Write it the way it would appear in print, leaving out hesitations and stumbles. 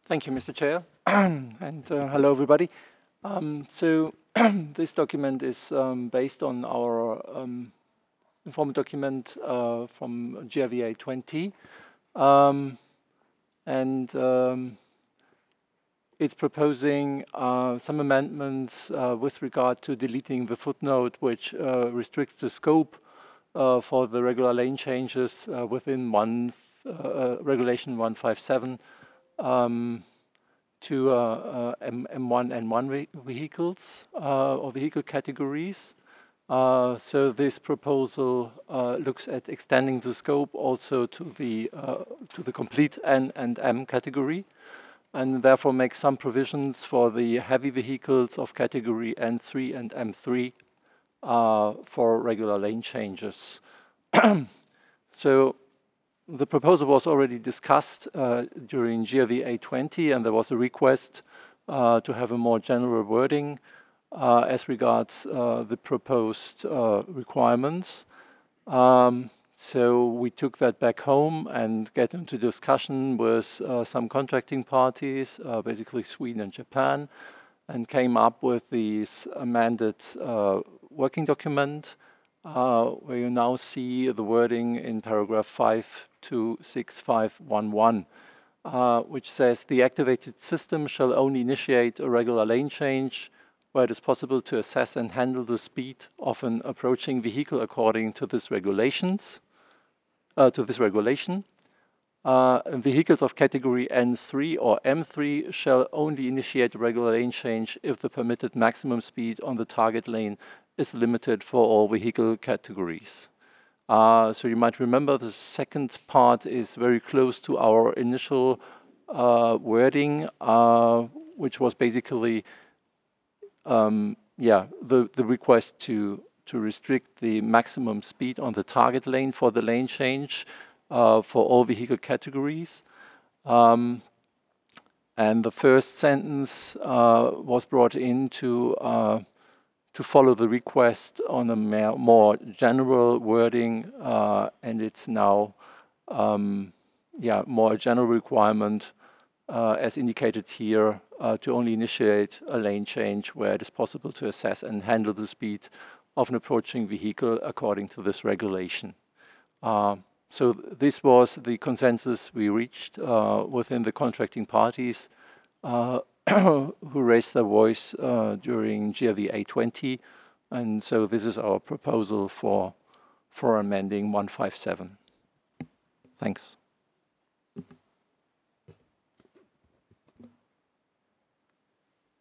Thank you, Mr. Chair, and hello, everybody. So this document is based on our informant document from GRVA 20, and it's proposing some amendments with regard to deleting the footnote, which restricts the scope for the regular lane changes within Regulation 157. To M1 and N1 vehicles or vehicle categories. So this proposal looks at extending the scope also to the complete N and M category, and therefore makes some provisions for the heavy vehicles of category N3 and M3 for regular lane changes. So the proposal was already discussed during GRVA 20, and there was a request to have a more general wording as regards the proposed requirements. So we took that back home and get into discussion with some contracting parties, basically Sweden and Japan, and came up with this amended working document where you now see the wording in paragraph 5.2.6.5.1.1, which says the activated system shall only initiate a regular lane change where it is possible to assess and handle the speed of an approaching vehicle according to this regulation. Vehicles of category N3 or M3 shall only initiate a regular lane change if the permitted maximum speed on the target lane is limited for all vehicle categories. So you might remember the second part is very close to our initial wording, which was basically the request to restrict the maximum speed on the target lane for the lane change for all vehicle categories. And the first sentence was brought in to follow the request on a more general wording, and it's now more a general requirement as indicated here to only initiate a lane change where it is possible to assess and handle the speed of an approaching vehicle according to this regulation. So this was the consensus we reached within the contracting parties who raised their voice during GRVA 20. And so this is our proposal for amending 157. Thanks.